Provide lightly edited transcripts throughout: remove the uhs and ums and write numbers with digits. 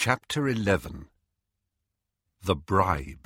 Chapter 11. The Bribe.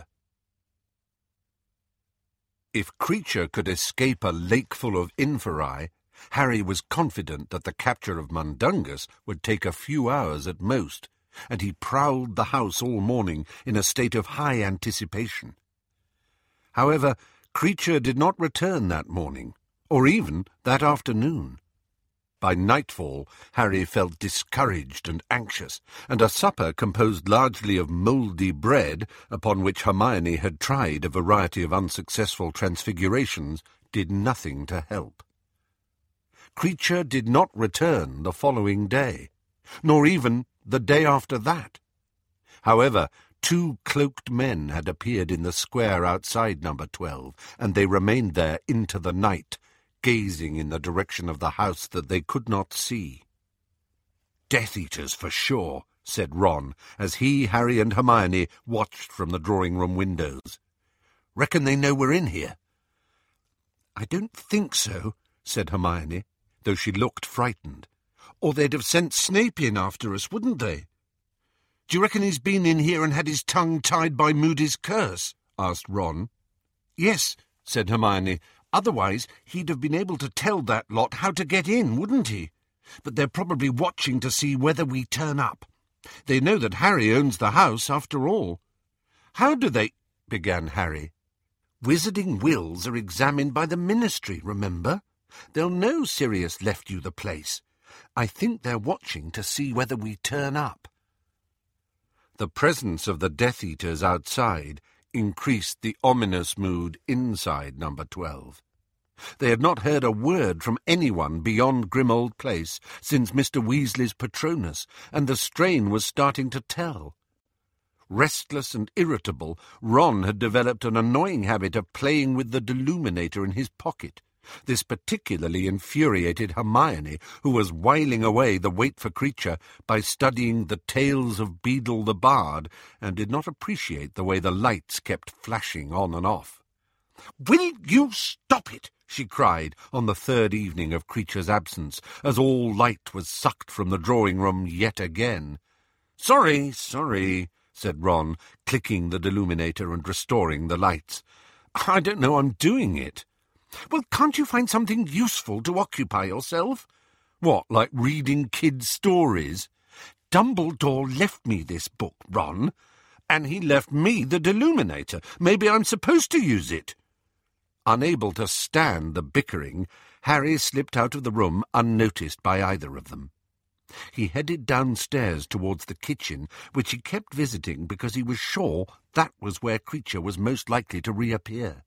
If Kreacher could escape a lake full of inferi, Harry was confident that the capture of Mundungus would take a few hours at most, and he prowled the house all morning in a state of high anticipation. However, Kreacher did not return that morning, or even that afternoon. By nightfall, Harry felt discouraged and anxious, and a supper composed largely of mouldy bread, upon which Hermione had tried a variety of unsuccessful transfigurations, did nothing to help. Kreacher did not return the following day, nor even the day after that. However, 2 cloaked men had appeared in the square outside number 12, and they remained there into the night, gazing in the direction of the house that they could not see. "Death Eaters for sure," said Ron, as he, Harry, and Hermione watched from the drawing-room windows. "Reckon they know we're in here?" "I don't think so," said Hermione, though she looked frightened. "Or they'd have sent Snape in after us, wouldn't they?" "Do you reckon he's been in here and had his tongue tied by Moody's curse?" asked Ron. "Yes," said Hermione. "Otherwise he'd have been able to tell that lot how to get in, wouldn't he? But they're probably watching to see whether we turn up. They know that Harry owns the house, after all." "How do they—" began Harry. "Wizarding wills are examined by the Ministry, remember? They'll know Sirius left you the place. I think they're watching to see whether we turn up." The presence of the Death Eaters outside increased the ominous mood inside number 12. They had not heard a word from anyone beyond Grimmauld Place since Mr. Weasley's Patronus, and the strain was starting to tell. Restless and irritable, Ron had developed an annoying habit of playing with the Deluminator in his pocket. This particularly infuriated Hermione, who was whiling away the wait for Kreacher by studying the Tales of Beedle the Bard, and did not appreciate the way the lights kept flashing on and off. "Will you stop it?" she cried on the 3rd evening of Kreacher's absence, as all light was sucked from the drawing-room yet again. Sorry, said Ron, clicking the Deluminator and restoring the lights. "I don't know I'm doing it." "Well, can't you find something useful to occupy yourself?" "What, like reading kids' stories?" "Dumbledore left me this book, Ron, and he left me the Deluminator. Maybe I'm supposed to use it." Unable to stand the bickering, Harry slipped out of the room unnoticed by either of them. He headed downstairs towards the kitchen, which he kept visiting because he was sure that was where Kreacher was most likely to reappear.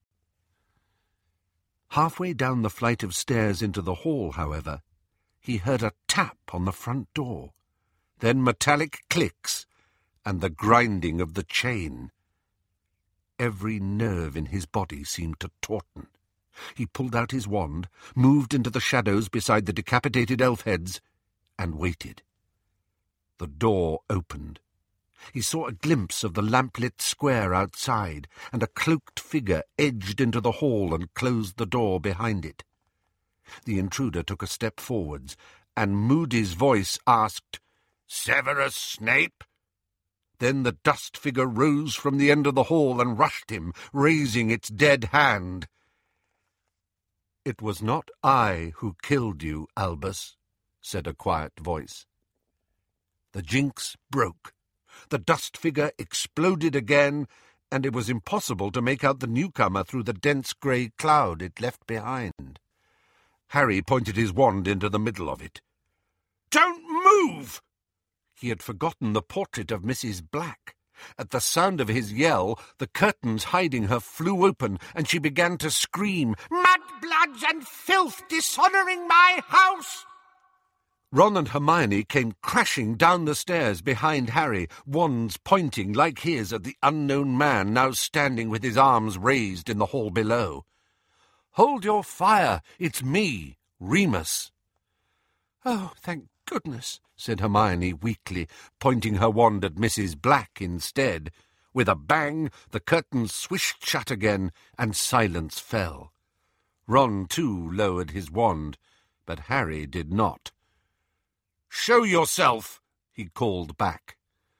Halfway down the flight of stairs into the hall, however, he heard a tap on the front door, then metallic clicks and the grinding of the chain. Every nerve in his body seemed to tauten. He pulled out his wand, moved into the shadows beside the decapitated elf heads, and waited. The door opened. He saw a glimpse of the lamplit square outside, and a cloaked figure edged into the hall and closed the door behind it. The intruder took a step forwards, and Moody's voice asked, "Severus Snape?" Then the dust figure rose from the end of the hall and rushed him, raising its dead hand. "It was not I who killed you, Albus," said a quiet voice. The jinx broke. The dust figure exploded again, and it was impossible to make out the newcomer through the dense grey cloud it left behind. Harry pointed his wand into the middle of it. "Don't move!" He had forgotten the portrait of Mrs. Black. At the sound of his yell, the curtains hiding her flew open, and she began to scream, "Mud, bloods, and filth dishonouring my house!" Ron and Hermione came crashing down the stairs behind Harry, wands pointing like his at the unknown man now standing with his arms raised in the hall below. "Hold your fire! It's me, Remus." "Oh, thank goodness," said Hermione weakly, pointing her wand at Mrs. Black instead. With a bang, the curtains swished shut again, and silence fell. Ron, too, lowered his wand, but Harry did not. "Show yourself," he called back.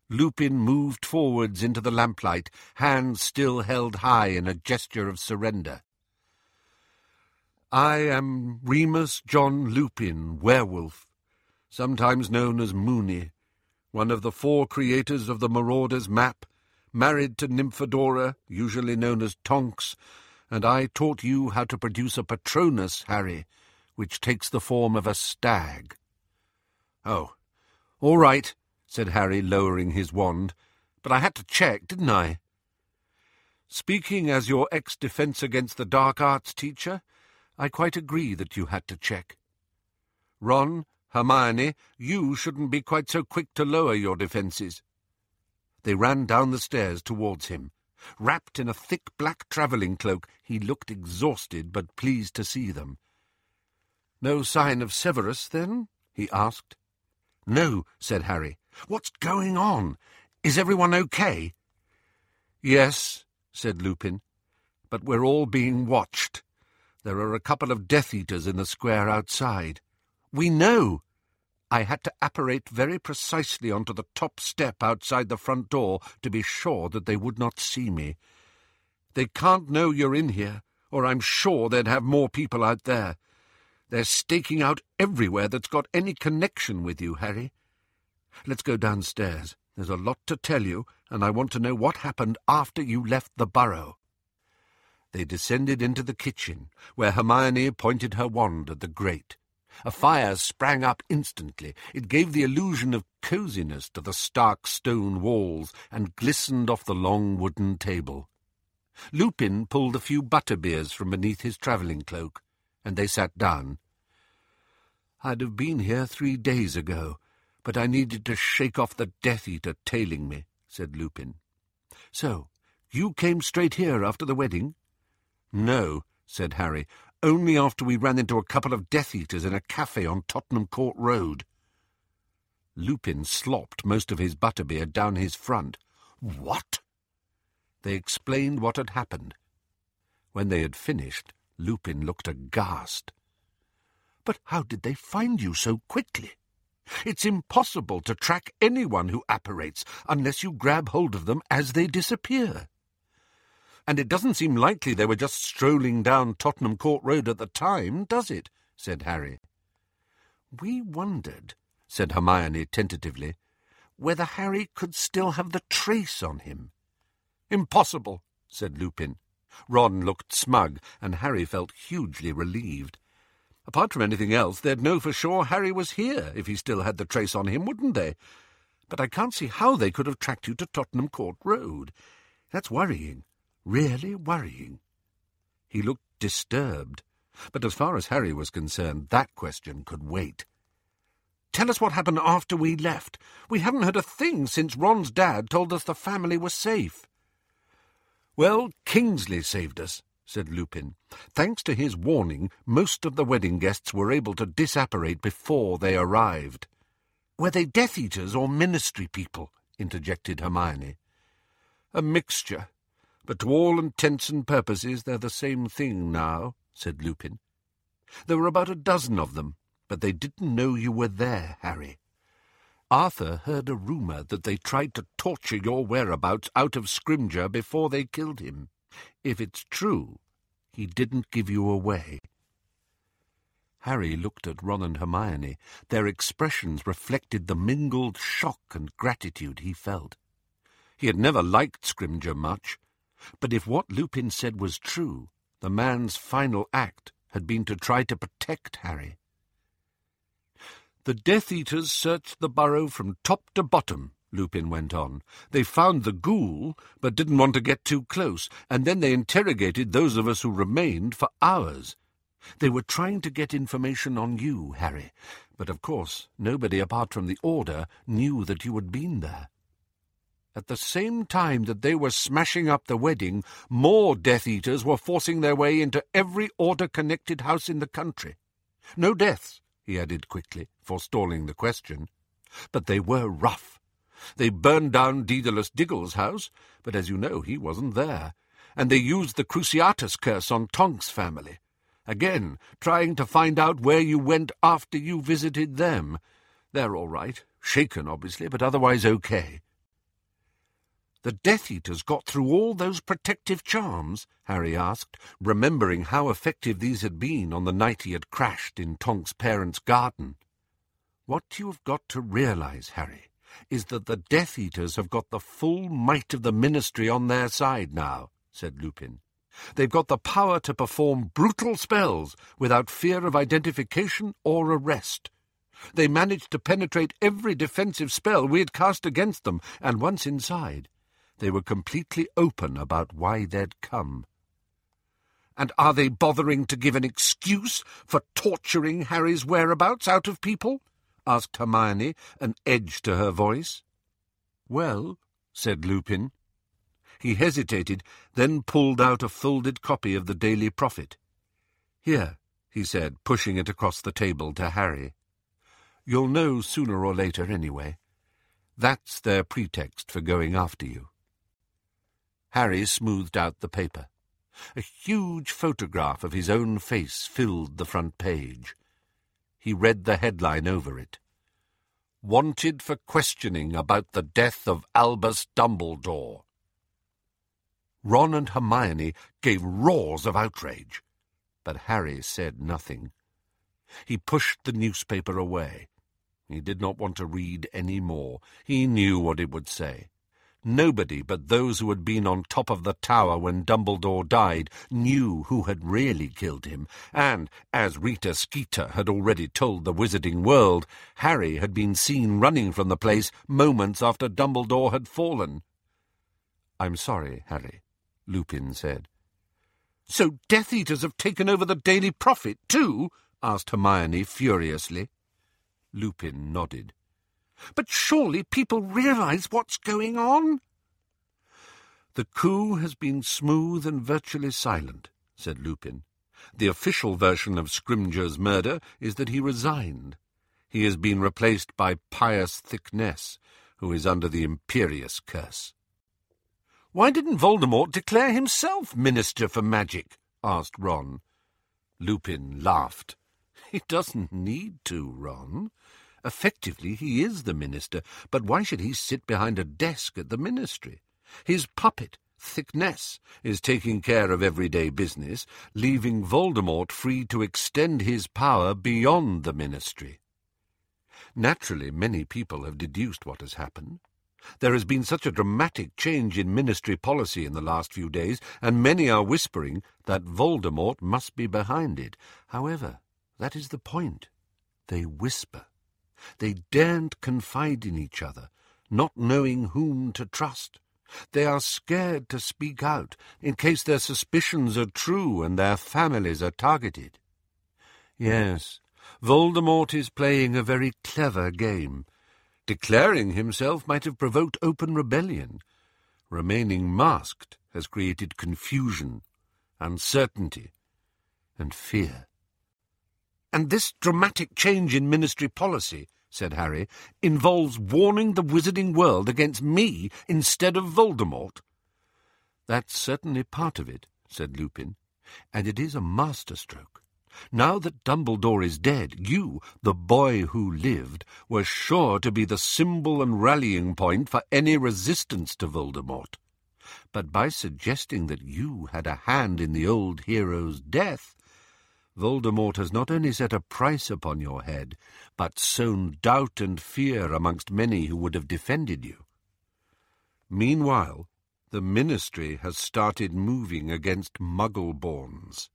Lupin moved forwards into the lamplight, hands still held high in a gesture of surrender. I am Remus John Lupin, werewolf, sometimes known as Moony, one of the 4 creators of the Marauders map, married to Nymphadora, usually known as Tonks, and I taught you how to produce a Patronus, Harry, which takes the form of a stag. Oh, all right, said Harry, lowering his wand, but I had to check, didn't I? Speaking as your ex-Defence Against the Dark Arts teacher, I quite agree that you had to check. Ron, Hermione, you shouldn't be quite so quick to lower your defences. They ran down the stairs towards him. Wrapped in a thick black travelling cloak, he looked exhausted but pleased to see them. No sign of Severus, then? He asked. No, said Harry. What's going on? Is everyone okay? Yes, said Lupin, but we're all being watched. There are a couple of Death Eaters in the square outside. We know. I had to apparate very precisely onto the top step outside the front door to be sure that they would not see me. They can't know you're in here, or I'm sure they'd have more people out there. They're staking out everywhere that's got any connection with you, Harry. Let's go downstairs. There's a lot to tell you, and I want to know what happened after you left the burrow. They descended into the kitchen, where Hermione pointed her wand at the grate. A fire sprang up instantly. It gave the illusion of coziness to the stark stone walls and glistened off the long wooden table. Lupin pulled a few butterbeers from beneath his travelling cloak, and they sat down. I'd have been here 3 days ago, but I needed to shake off the Death Eater tailing me, said Lupin. So, you came straight here after the wedding? No, said Harry, only after we ran into a couple of Death Eaters in a cafe on Tottenham Court Road. Lupin slopped most of his butterbeer down his front. What? They explained what had happened. When they had finished, Lupin looked aghast. But how did they find you so quickly? It's impossible to track anyone who apparates unless you grab hold of them as they disappear. And it doesn't seem likely they were just strolling down Tottenham Court Road at the time, does it? Said Harry. We wondered, said Hermione tentatively, whether Harry could still have the trace on him. Impossible, said Lupin. Ron looked smug, and Harry felt hugely relieved. Apart from anything else, they'd know for sure Harry was here if he still had the trace on him, wouldn't they? But I can't see how they could have tracked you to Tottenham Court Road. That's worrying. Really worrying. He looked disturbed, but as far as Harry was concerned, that question could wait. Tell us what happened after we left. We haven't heard a thing since Ron's dad told us the family was safe. Well, Kingsley saved us, said Lupin. Thanks to his warning, most of the wedding guests were able to disapparate before they arrived. Were they Death Eaters or ministry people? Interjected Hermione. A mixture. But to all intents and purposes they're the same thing now, said Lupin. There were about a dozen of them, but they didn't know you were there, Harry. Arthur heard a rumour that they tried to torture your whereabouts out of Scrimgeour before they killed him. If it's true, he didn't give you away. Harry looked at Ron and Hermione. Their expressions reflected the mingled shock and gratitude he felt. He had never liked Scrimgeour much, but if what Lupin said was true, the man's final act had been to try to protect Harry. The Death Eaters searched the burrow from top to bottom, Lupin went on. They found the ghoul, but didn't want to get too close, and then they interrogated those of us who remained for hours. They were trying to get information on you, Harry, but of course nobody apart from the Order knew that you had been there. At the same time that they were smashing up the wedding, more Death Eaters were forcing their way into every Order-connected house in the country. No deaths, he added quickly, forestalling the question. But they were rough. They burned down Daedalus Diggle's house, but as you know, he wasn't there. And they used the Cruciatus curse on Tonks' family. Again, trying to find out where you went after you visited them. They're all right. Shaken, obviously, but otherwise okay. "The Death Eaters got through all those protective charms?" Harry asked, remembering how effective these had been on the night he had crashed in Tonk's parents' garden. "What you have got to realize, Harry, is that the Death Eaters have got the full might of the Ministry on their side now," said Lupin. "They've got the power to perform brutal spells without fear of identification or arrest. They managed to penetrate every defensive spell we had cast against them, and once inside, they were completely open about why they'd come." "And are they bothering to give an excuse for torturing Harry's whereabouts out of people?" asked Hermione, an edge to her voice. "Well," said Lupin. He hesitated, then pulled out a folded copy of the Daily Prophet. "Here," he said, pushing it across the table to Harry. "You'll know sooner or later anyway. That's their pretext for going after you." Harry smoothed out the paper. A huge photograph of his own face filled the front page. He read the headline over it. "Wanted for questioning about the death of Albus Dumbledore." Ron and Hermione gave roars of outrage, but Harry said nothing. He pushed the newspaper away. He did not want to read any more. He knew what it would say. Nobody but those who had been on top of the tower when Dumbledore died knew who had really killed him, and, as Rita Skeeter had already told the Wizarding World, Harry had been seen running from the place moments after Dumbledore had fallen. "I'm sorry, Harry," Lupin said. "So Death Eaters have taken over the Daily Prophet too?" asked Hermione furiously. Lupin nodded. "But surely people realize what's going on?" "The coup has been smooth and virtually silent," said Lupin. "The official version of Scrimgeour's murder is that he resigned. He has been replaced by Pius Thicknesse, who is under the Imperius curse." "Why didn't Voldemort declare himself Minister for Magic?" asked Ron. Lupin laughed. "He doesn't need to, Ron. Effectively, he is the minister, but why should he sit behind a desk at the ministry? His puppet, Thicknesse, is taking care of everyday business, leaving Voldemort free to extend his power beyond the ministry. Naturally, many people have deduced what has happened. There has been such a dramatic change in ministry policy in the last few days, and many are whispering that Voldemort must be behind it. However, that is the point. They whisper. They daren't confide in each other, not knowing whom to trust. They are scared to speak out, in case their suspicions are true and their families are targeted. Yes, Voldemort is playing a very clever game. Declaring himself might have provoked open rebellion. Remaining masked has created confusion, uncertainty, and fear. "And this dramatic change in ministry policy," said Harry, "involves warning the Wizarding World against me instead of Voldemort." "That's certainly part of it," said Lupin, "and it is a masterstroke. Now that Dumbledore is dead, you, the boy who lived, were sure to be the symbol and rallying point for any resistance to Voldemort. But by suggesting that you had a hand in the old hero's death, Voldemort has not only set a price upon your head, but sown doubt and fear amongst many who would have defended you. Meanwhile, the Ministry has started moving against Muggle-borns."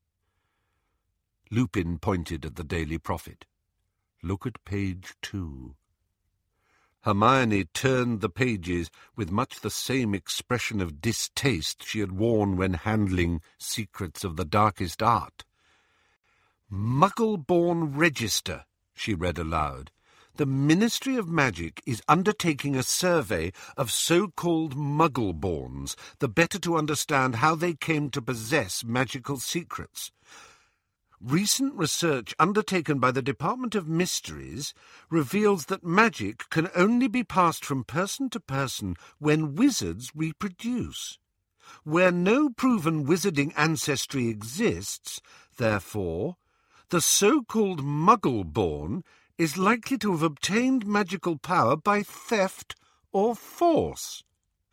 Lupin pointed at the Daily Prophet. "Look at page 2. Hermione turned the pages with much the same expression of distaste she had worn when handling Secrets of the Darkest Art. "Muggle-born Register," she read aloud. "The Ministry of Magic is undertaking a survey of so-called Muggle-borns, the better to understand how they came to possess magical secrets. Recent research undertaken by the Department of Mysteries reveals that magic can only be passed from person to person when wizards reproduce. Where no proven wizarding ancestry exists, therefore, the so-called Muggle-born is likely to have obtained magical power by theft or force.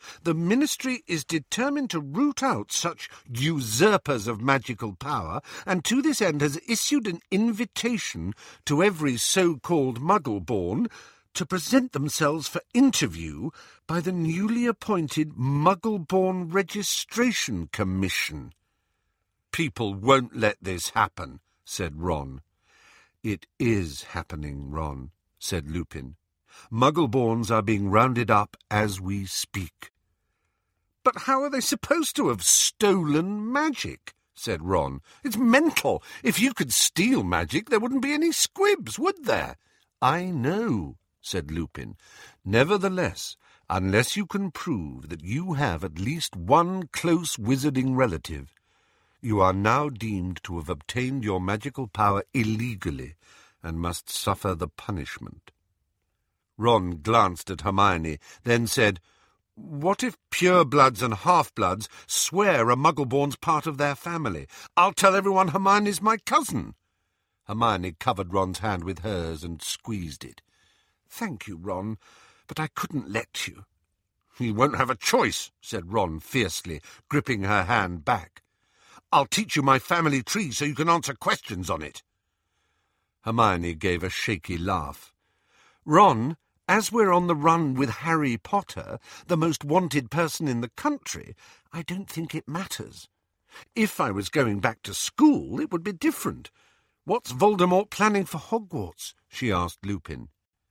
The Ministry is determined to root out such usurpers of magical power, and to this end has issued an invitation to every so-called Muggle-born to present themselves for interview by the newly appointed Muggle-born Registration Commission. People won't let this happen, said Ron. It is happening, Ron, said Lupin. Muggle-borns are being rounded up as we speak. But how are they supposed to have stolen magic? Said Ron. It's mental. If you could steal magic, there wouldn't be any squibs, would there? I know, said Lupin. Nevertheless, unless you can prove that you have at least one close wizarding relative, you are now deemed to have obtained your magical power illegally and must suffer the punishment. Ron glanced at Hermione, then said, What if purebloods and half-bloods swear a Muggle-born's part of their family? I'll tell everyone Hermione's my cousin. Hermione covered Ron's hand with hers and squeezed it. Thank you, Ron, but I couldn't let you. You won't have a choice, said Ron fiercely, gripping her hand back. I'll teach you my family tree so you can answer questions on it. Hermione gave a shaky laugh. Ron, as we're on the run with Harry Potter, the most wanted person in the country, I don't think it matters. If I was going back to school, it would be different. What's Voldemort planning for Hogwarts? She asked Lupin.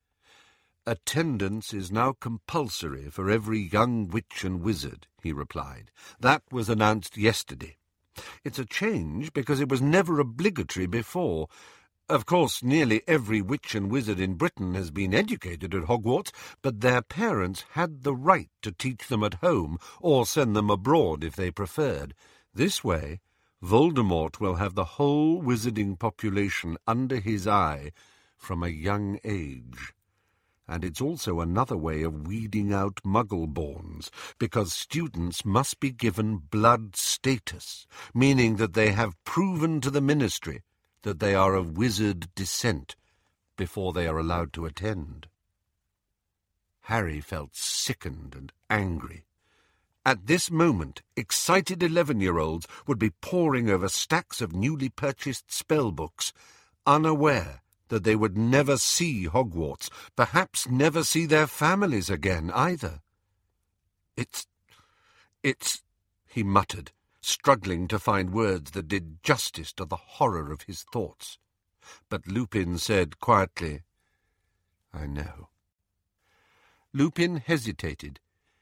Attendance is now compulsory for every young witch and wizard, he replied. That was announced yesterday. It's a change because it was never obligatory before. Of course, nearly every witch and wizard in Britain has been educated at Hogwarts, but their parents had the right to teach them at home or send them abroad if they preferred. This way, Voldemort will have the whole wizarding population under his eye from a young age. And it's also another way of weeding out Muggle-borns, because students must be given blood status, meaning that they have proven to the Ministry that they are of wizard descent before they are allowed to attend. Harry felt sickened and angry. At this moment, excited 11-year-olds would be poring over stacks of newly purchased spellbooks, unaware that they would never see Hogwarts, perhaps never see their families again either. It's, he muttered, struggling to find words that did justice to the horror of his thoughts. But Lupin said quietly, I know. Lupin hesitated.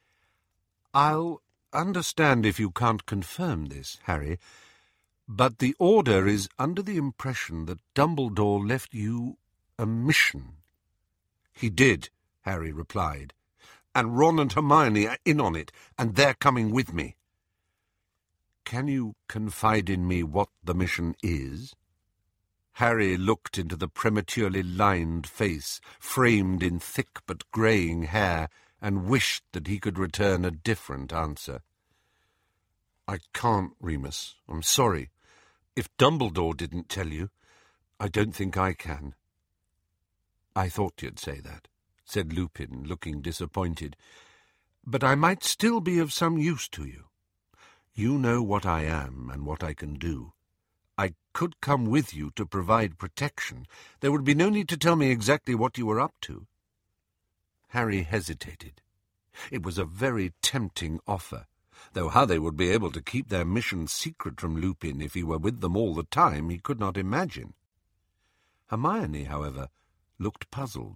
I'll understand if you can't confirm this, Harry, but the Order is under the impression that Dumbledore left you a mission. He did, Harry replied, and Ron and Hermione are in on it, and they're coming with me. Can you confide in me what the mission is? Harry looked into the prematurely lined face, framed in thick but greying hair, and wished that he could return a different answer. I can't, Remus. I'm sorry. If Dumbledore didn't tell you, I don't think I can. I thought you'd say that, said Lupin, looking disappointed. But I might still be of some use to you. You know what I am and what I can do. I could come with you to provide protection. There would be no need to tell me exactly what you were up to. Harry hesitated. It was a very tempting offer, though how they would be able to keep their mission secret from Lupin if he were with them all the time he could not imagine. Hermione, however, looked puzzled.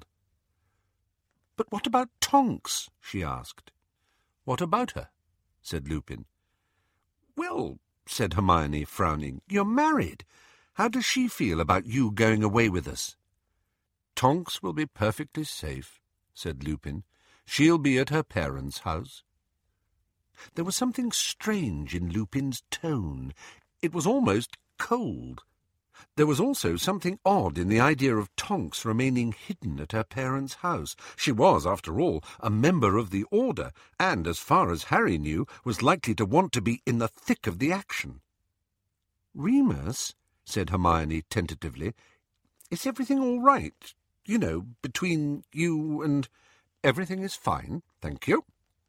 "But what about Tonks?" she asked. "What about her?" said Lupin. "Well," said Hermione, frowning, "you're married. How does she feel about you going away with us?" "Tonks will be perfectly safe," said Lupin. "She'll be at her parents' house." There was something strange in Lupin's tone. It was almost cold. There was also something odd in the idea of Tonks remaining hidden at her parents' house. She was, after all, a member of the Order, and, as far as Harry knew, was likely to want to be in the thick of the action. "Remus," said Hermione tentatively, "is everything all right? You know, between you and—" "Everything is fine, thank you,"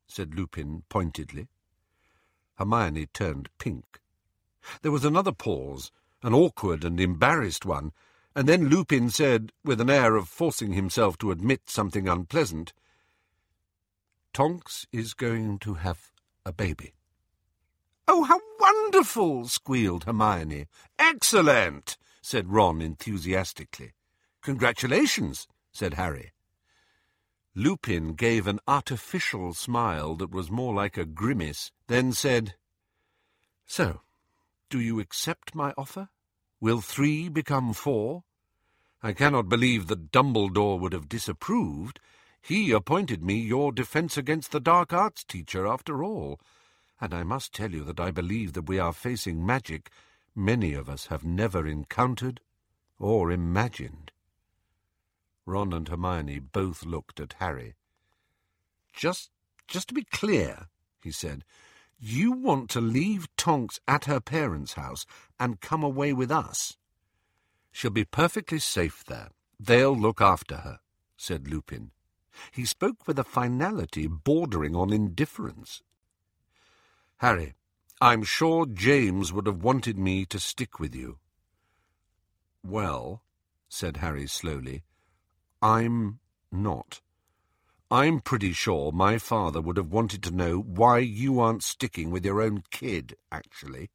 said Lupin pointedly. Hermione turned pink. There was another pause, an awkward and embarrassed one, and then Lupin said, with an air of forcing himself to admit something unpleasant, "Tonks is going to have a baby." "Oh, how wonderful!" squealed Hermione. "Excellent!" said Ron enthusiastically. "Congratulations," said Harry. Lupin gave an artificial smile that was more like a grimace, then said, "So, do you accept my offer? Will 3 become 4? I cannot believe that Dumbledore would have disapproved. He appointed me your Defence Against the Dark Arts teacher, after all, and I must tell you that I believe that we are facing magic many of us have never encountered or imagined." Ron and Hermione both looked at Harry. Just to be clear," he said, "you want to leave Tonks at her parents' house and come away with us?" "She'll be perfectly safe there. They'll look after her," said Lupin. He spoke with a finality bordering on indifference. "Harry, I'm sure James would have wanted me to stick with you." "Well," said Harry slowly, "I'm not. I'm pretty sure my father would have wanted to know why you aren't sticking with your own kid, actually."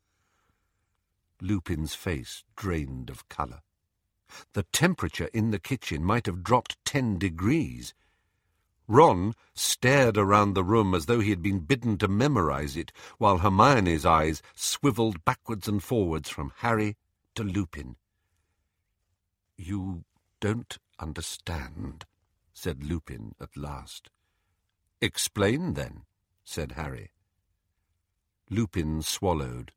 Lupin's face drained of colour. The temperature in the kitchen might have dropped 10 degrees. Ron stared around the room as though he had been bidden to memorize it, while Hermione's eyes swivelled backwards and forwards from Harry to Lupin. "You don't understand," said Lupin at last. "Explain, then," said Harry. Lupin swallowed.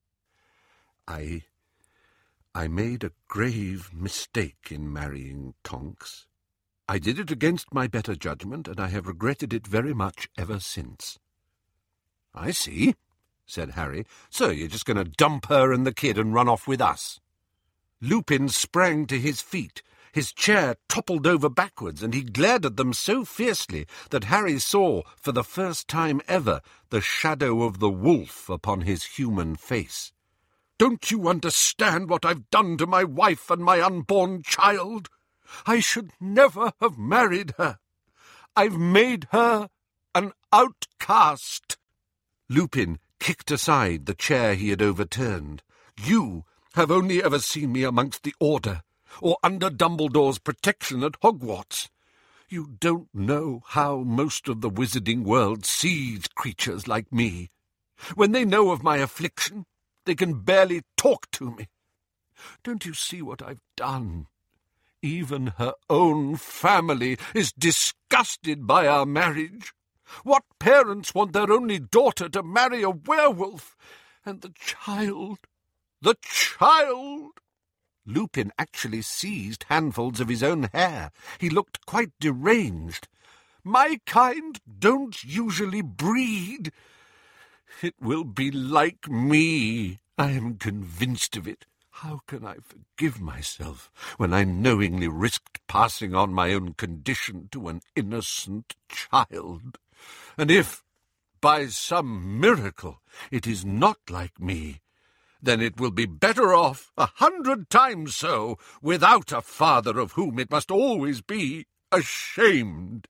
I made a grave mistake in marrying Tonks. I did it against my better judgment, and I have regretted it very much ever since." "I see," said Harry. "So you're just going to dump her and the kid and run off with us?" Lupin sprang to his feet. His chair toppled over backwards, and he glared at them so fiercely that Harry saw, for the first time ever, the shadow of the wolf upon his human face. "Don't you understand what I've done to my wife and my unborn child? I should never have married her. I've made her an outcast." Lupin kicked aside the chair he had overturned. "You have only ever seen me amongst the Order, or under Dumbledore's protection at Hogwarts. You don't know how most of the wizarding world sees creatures like me. When they know of my affliction, they can barely talk to me. Don't you see what I've done? Even her own family is disgusted by our marriage. What parents want their only daughter to marry a werewolf? And the child! The child!" Lupin actually seized handfuls of his own hair. He looked quite deranged. "My kind don't usually breed. It will be like me. I am convinced of it. How can I forgive myself when I knowingly risked passing on my own condition to an innocent child? And if, by some miracle, it is not like me, then it will be better off, 100 times so, without a father of whom it must always be ashamed."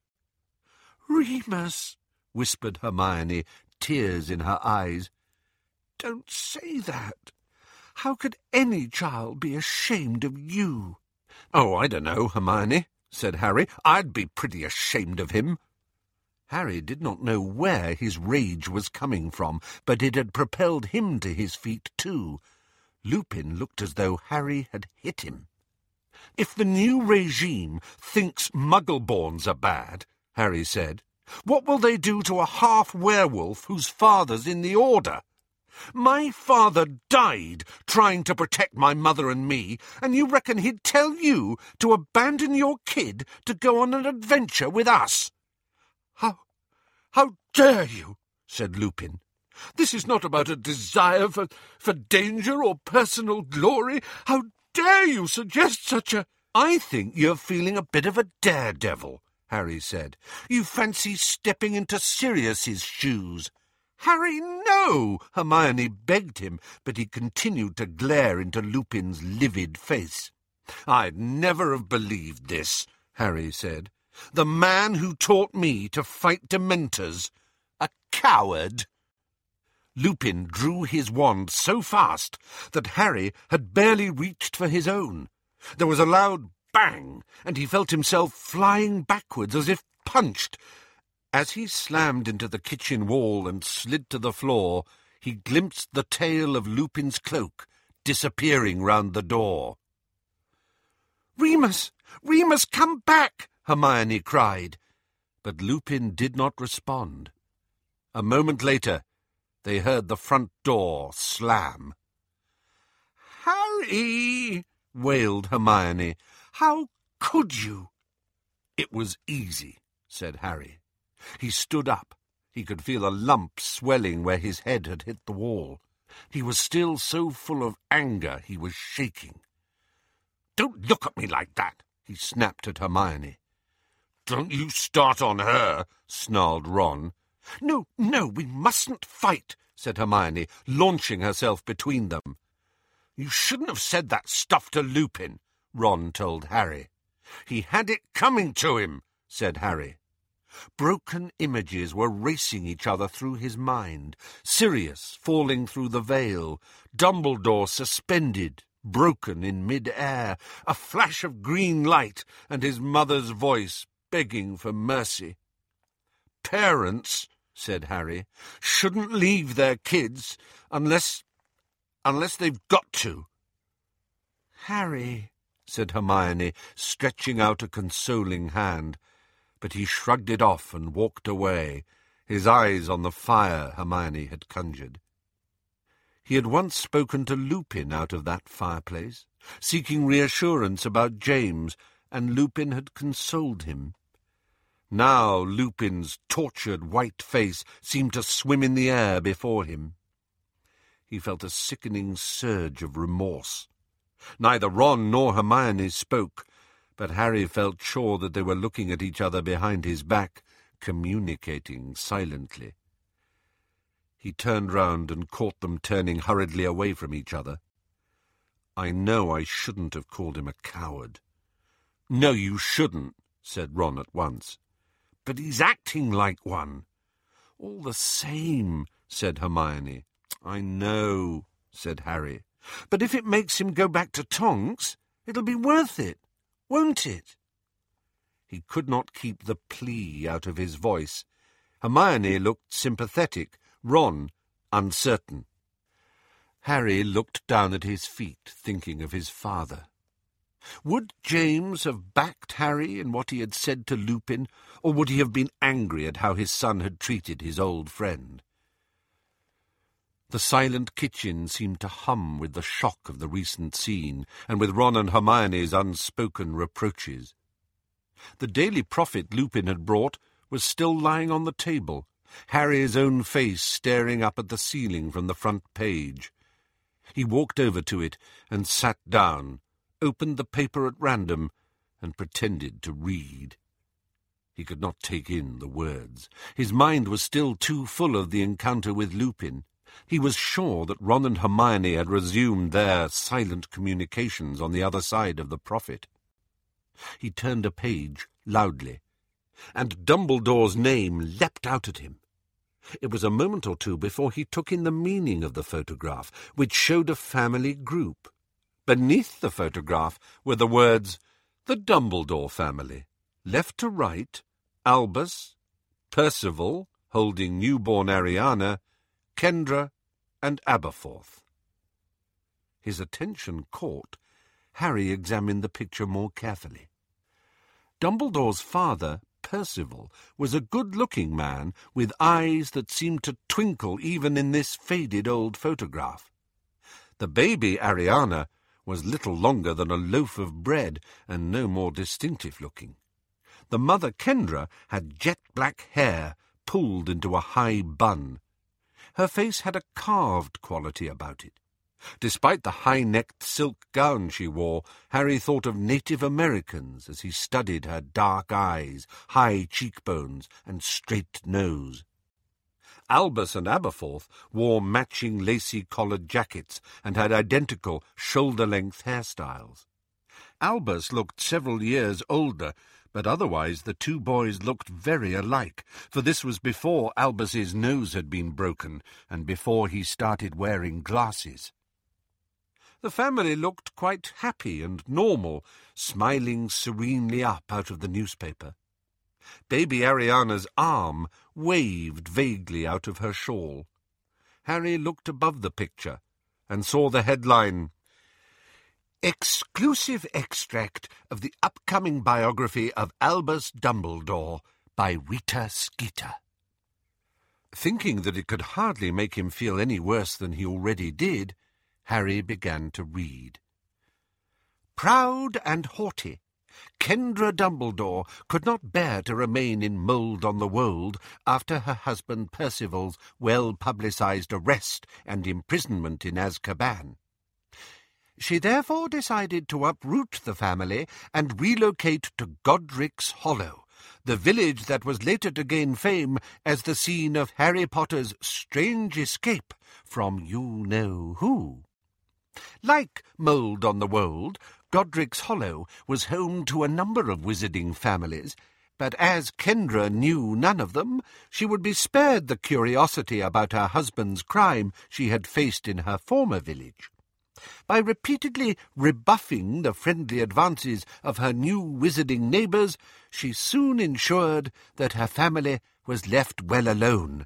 "Remus," whispered Hermione, tears in her eyes, "don't say that. How could any child be ashamed of you?" "Oh, I don't know, Hermione," said Harry. "I'd be pretty ashamed of him." Harry did not know where his rage was coming from, but it had propelled him to his feet too. Lupin looked as though Harry had hit him. "If the new regime thinks Muggleborns are bad," Harry said, "what will they do to a half-werewolf whose father's in the Order? My father died trying to protect my mother and me, and you reckon he'd tell you to abandon your kid to go on an adventure with us?" How dare you?" said Lupin. "This is not about a desire for danger or personal glory. How dare you suggest such a—" "I think you're feeling a bit of a daredevil," Harry said. "You fancy stepping into Sirius's shoes." "Harry, no!" Hermione begged him, but he continued to glare into Lupin's livid face. "I'd never have believed this," Harry said. "The man who taught me to fight Dementors. A coward!" Lupin drew his wand so fast that Harry had barely reached for his own. There was a loud bang, and he felt himself flying backwards as if punched. As he slammed into the kitchen wall and slid to the floor, he glimpsed the tail of Lupin's cloak disappearing round the door. "Remus! Remus, come back!" Hermione cried. But Lupin did not respond. A moment later, they heard the front door slam. "Harry!" wailed Hermione. "How could you?" "It was easy," said Harry. He stood up. He could feel a lump swelling where his head had hit the wall. He was still so full of anger he was shaking. "Don't look at me like that," he snapped at Hermione. "Don't you start on her," snarled Ron. No, we mustn't fight," said Hermione, launching herself between them. "You shouldn't have said that stuff to Lupin," Ron told Harry. "He had it coming to him," said Harry. Broken images were racing each other through his mind. Sirius falling through the veil, Dumbledore suspended, broken in mid-air, a flash of green light, and his mother's voice begging for mercy. "Parents," said Harry, "shouldn't leave their kids unless they've got to." "Harry," said Hermione, stretching out a consoling hand, but he shrugged it off and walked away, his eyes on the fire Hermione had conjured. He had once spoken to Lupin out of that fireplace, seeking reassurance about James, and Lupin had consoled him. Now Lupin's tortured white face seemed to swim in the air before him. He felt a sickening surge of remorse. Neither Ron nor Hermione spoke, but Harry felt sure that they were looking at each other behind his back, communicating silently. He turned round and caught them turning hurriedly away from each other. "I know I shouldn't have called him a coward." "No, you shouldn't," said Ron at once. "But he's acting like one." "All the same," said Hermione. "I know," said Harry. "But if it makes him go back to Tonks, it'll be worth it, won't it?" He could not keep the plea out of his voice. Hermione looked sympathetic, Ron uncertain. Harry looked down at his feet, thinking of his father. Would James have backed Harry in what he had said to Lupin, or would he have been angry at how his son had treated his old friend? The silent kitchen seemed to hum with the shock of the recent scene, and with Ron and Hermione's unspoken reproaches. The Daily Prophet Lupin had brought was still lying on the table, Harry's own face staring up at the ceiling from the front page. He walked over to it and sat down, opened the paper at random, and pretended to read. He could not take in the words. His mind was still too full of the encounter with Lupin. He was sure that Ron and Hermione had resumed their silent communications on the other side of the Prophet. He turned a page loudly, and Dumbledore's name leapt out at him. It was a moment or two before he took in the meaning of the photograph, which showed a family group. Beneath the photograph were the words, "The Dumbledore family." Left to right, Albus, Percival, holding newborn Ariana, Kendra, and Aberforth. His attention caught, Harry examined the picture more carefully. Dumbledore's father, Percival, was a good-looking man with eyes that seemed to twinkle even in this faded old photograph. The baby, Ariana, was little longer than a loaf of bread and no more distinctive-looking. The mother, Kendra, had jet-black hair pulled into a high bun. Her face had a carved quality about it. Despite the high-necked silk gown she wore, Harry thought of Native Americans as he studied her dark eyes, high cheekbones, and straight nose. Albus and Aberforth wore matching lacy-collared jackets and had identical shoulder-length hairstyles. Albus looked several years older, but otherwise the two boys looked very alike, for this was before Albus's nose had been broken and before he started wearing glasses. The family looked quite happy and normal, smiling serenely up out of the newspaper. Baby Ariana's arm waved vaguely out of her shawl. Harry looked above the picture and saw the headline, "Exclusive extract of the upcoming biography of Albus Dumbledore by Rita Skeeter." Thinking that it could hardly make him feel any worse than he already did, Harry began to read. Proud and haughty, Kendra Dumbledore could not bear to remain in Mold-on-the-Wold after her husband Percival's well-publicized arrest and imprisonment in Azkaban. She therefore decided to uproot the family and relocate to Godric's Hollow, the village that was later to gain fame as the scene of Harry Potter's strange escape from you-know-who. Like Mold-on-the-Wold, Godric's Hollow was home to a number of wizarding families, but as Kendra knew none of them, she would be spared the curiosity about her husband's crime she had faced in her former village. By repeatedly rebuffing the friendly advances of her new wizarding neighbours, she soon ensured that her family was left well alone.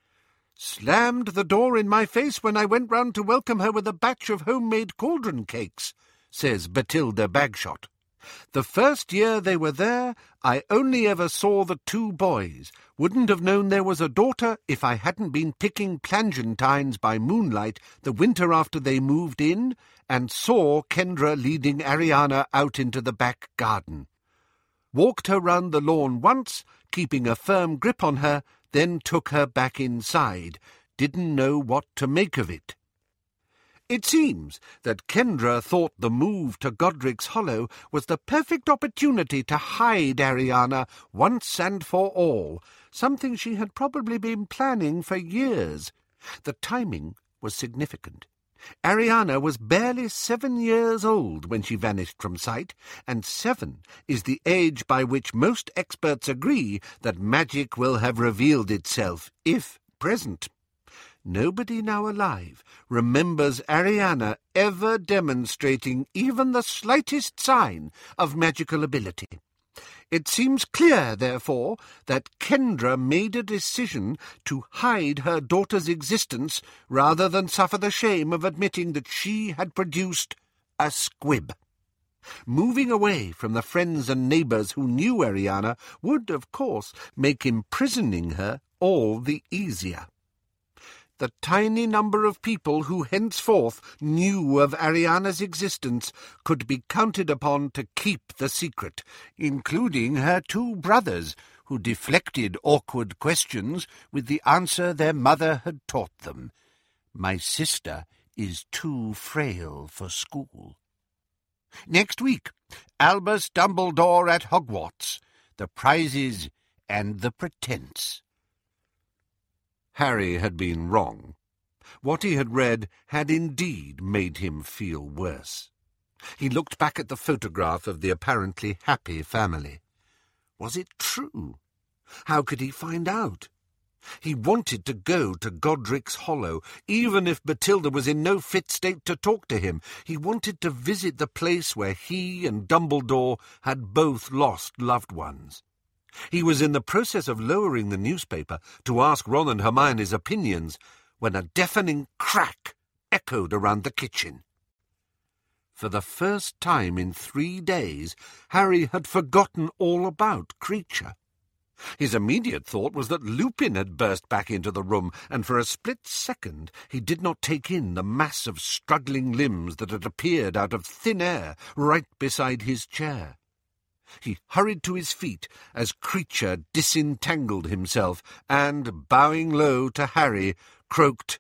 "Slammed the door in my face when I went round to welcome her with a batch of homemade cauldron cakes," says Bathilda Bagshot. "The first year they were there, I only ever saw the two boys. Wouldn't have known there was a daughter if I hadn't been picking plantains by moonlight the winter after they moved in, and saw Kendra leading Ariana out into the back garden. Walked her round the lawn once, keeping a firm grip on her, then took her back inside. Didn't know what to make of it." It seems that Kendra thought the move to Godric's Hollow was the perfect opportunity to hide Ariana once and for all, something she had probably been planning for years. The timing was significant. Ariana was barely 7 years old when she vanished from sight, and 7 is the age by which most experts agree that magic will have revealed itself, if present. Nobody now alive remembers Ariana ever demonstrating even the slightest sign of magical ability. It seems clear, therefore, that Kendra made a decision to hide her daughter's existence rather than suffer the shame of admitting that she had produced a squib. Moving away from the friends and neighbours who knew Ariana would, of course, make imprisoning her all the easier. The tiny number of people who henceforth knew of Ariana's existence could be counted upon to keep the secret, including her 2 brothers, who deflected awkward questions with the answer their mother had taught them. "My sister is too frail for school." Next week, Albus Dumbledore at Hogwarts, the prizes and the pretence. Harry had been wrong. What he had read had indeed made him feel worse. He looked back at the photograph of the apparently happy family. Was it true? How could he find out? He wanted to go to Godric's Hollow, even if Bathilda was in no fit state to talk to him. He wanted to visit the place where he and Dumbledore had both lost loved ones. He was in the process of lowering the newspaper to ask Ron and Hermione's opinions when a deafening crack echoed around the kitchen. For the first time in 3 days, Harry had forgotten all about Kreacher. His immediate thought was that Lupin had burst back into the room, and for a split second he did not take in the mass of struggling limbs that had appeared out of thin air right beside his chair. He hurried to his feet as Kreacher disentangled himself and, bowing low to Harry, croaked,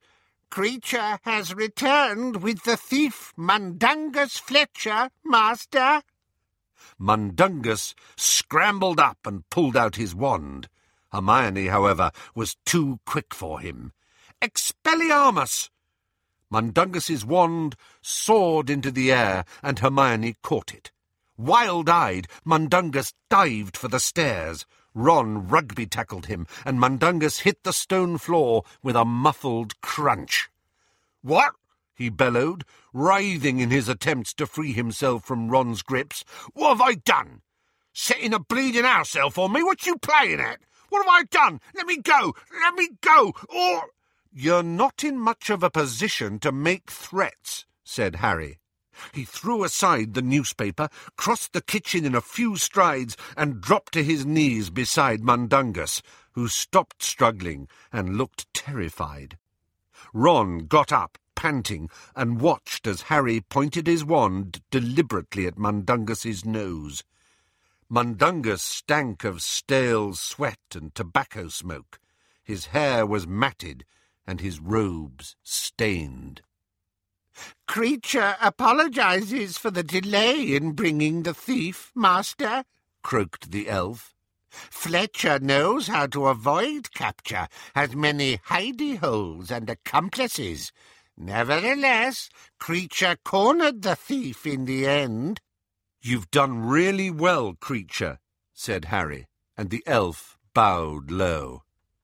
Creature has returned with the thief Mundungus Fletcher, master. Mundungus scrambled up and pulled out his wand. Hermione, however, was too quick for him. Expelliarmus! Mundungus's wand soared into the air, and Hermione caught it. Wild-eyed, Mundungus dived for the stairs. Ron rugby-tackled him, and Mundungus hit the stone floor with a muffled crunch. "What?" he bellowed, writhing in his attempts to free himself from Ron's grips. "What have I done? Setting a bleeding house elf on me? What you playing at? What have I done? Let me go! Let me go! Or—" "You're not in much of a position to make threats," said Harry. He threw aside the newspaper, crossed the kitchen in a few strides, and dropped to his knees beside Mundungus, who stopped struggling and looked terrified. Ron got up, panting, and watched as Harry pointed his wand deliberately at Mundungus's nose. Mundungus stank of stale sweat and tobacco smoke. His hair was matted, and his robes stained. "Creature apologizes for the delay in bringing the thief, master," croaked the elf. "Fletcher knows how to avoid capture, has many hidey-holes and accomplices. Nevertheless, Creature cornered the thief in the end." "You've done really well, Creature," said Harry, and the elf bowed low.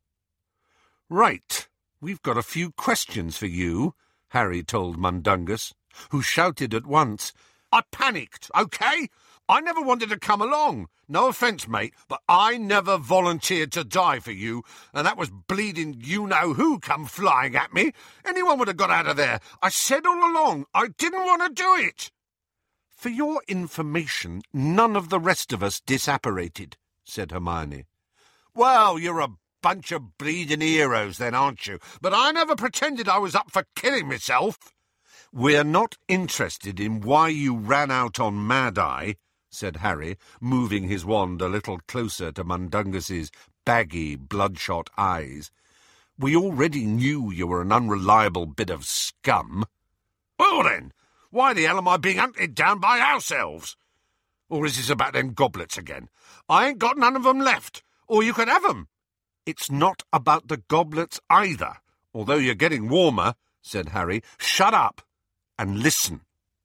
"Right, we've got a few questions for you," Harry told Mundungus, who shouted at once, "I panicked, OK? I never wanted to come along. No offence, mate, but I never volunteered to die for you, and that was bleeding you-know-who come flying at me. Anyone would have got out of there. I said all along I didn't want to do it." "For your information, none of the rest of us disapparated," said Hermione. "Well, you're a bunch of bleeding heroes then, aren't you? But I never pretended I was up for killing myself." "We're not interested in why you ran out on Mad-Eye," said Harry, moving his wand a little closer to Mundungus's baggy, bloodshot eyes. "We already knew you were an unreliable bit of scum." "Well then, why the hell am I being hunted down by house elves? Or is this about them goblets again? I ain't got none of them left, or you can have them." "It's not about the goblets either, although you're getting warmer," said Harry. "Shut up and listen."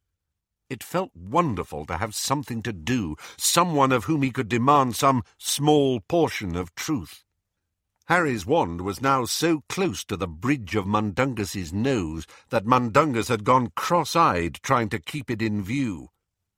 It felt wonderful to have something to do, someone of whom he could demand some small portion of truth. Harry's wand was now so close to the bridge of Mundungus's nose that Mundungus had gone cross-eyed trying to keep it in view.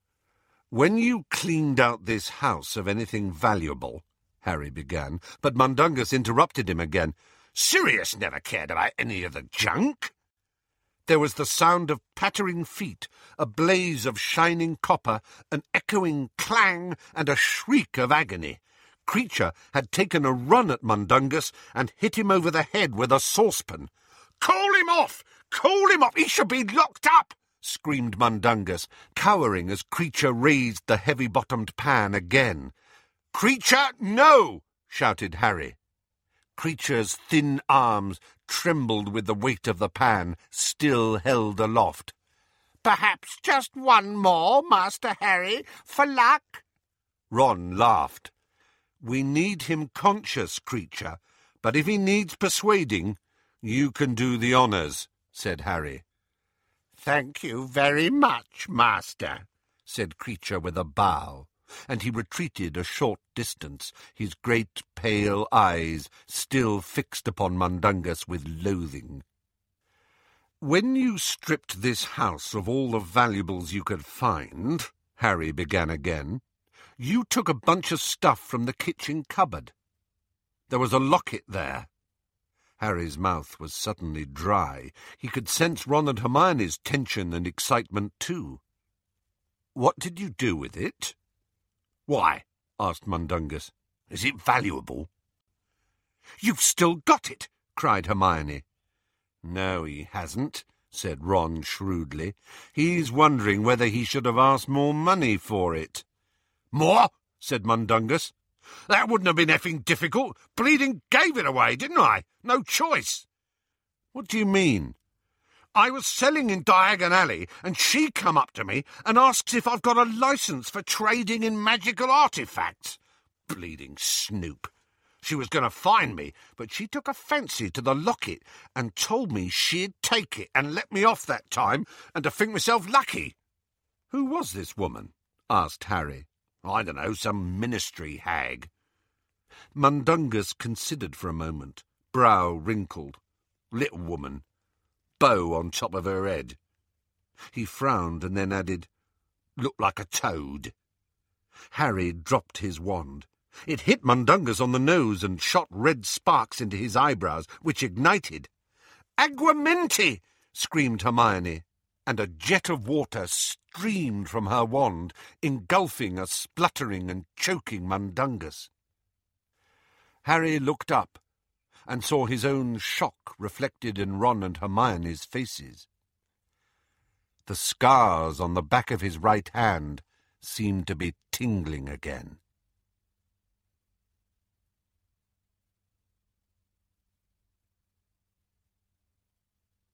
"When you cleaned out this house of anything valuable," Harry began, but Mundungus interrupted him again. "Sirius never cared about any of the junk." There was the sound of pattering feet, a blaze of shining copper, an echoing clang, and a shriek of agony. Creature had taken a run at Mundungus and hit him over the head with a saucepan. "Call him off! Call him off! He should be locked up!" screamed Mundungus, cowering as Creature raised the heavy-bottomed pan again. "Creature, no!" shouted Harry. Creature's thin arms trembled with the weight of the pan, still held aloft. "Perhaps just one more, Master Harry, for luck?" Ron laughed. "We need him conscious, Creature, but if he needs persuading, you can do the honours," said Harry. "Thank you very much, Master," said Creature with a bow, and he retreated a short distance, his great pale eyes still fixed upon Mundungus with loathing. "When you stripped this house of all the valuables you could find," Harry began again, "you took a bunch of stuff from the kitchen cupboard. There was a locket there." Harry's mouth was suddenly dry. He could sense Ron and Hermione's tension and excitement too. "What did you do with it?" "Why?" asked Mundungus. "Is it valuable?" "You've still got it!" cried Hermione. "No, he hasn't," said Ron shrewdly. "He's wondering whether he should have asked more money for it." "More?" said Mundungus. "That wouldn't have been effing difficult. Bleeding gave it away, didn't I? No choice." "What do you mean?" I was selling in Diagon Alley, and she come up to me and asks if I've got a licence for trading in magical artefacts. Bleeding snoop. She was going to fine me, but she took a fancy to the locket and told me she'd take it and let me off that time, and to think myself lucky. Who was this woman? Asked Harry. I don't know, some ministry hag. Mundungus considered for a moment, brow wrinkled. Little woman. Bow on top of her head. He frowned and then added, Looked like a toad. Harry dropped his wand. It hit Mundungus on the nose and shot red sparks into his eyebrows, which ignited. Aguamenti! Screamed Hermione, and a jet of water streamed from her wand, engulfing a spluttering and choking Mundungus. Harry looked up and saw his own shock reflected in Ron and Hermione's faces. The scars on the back of his right hand seemed to be tingling again.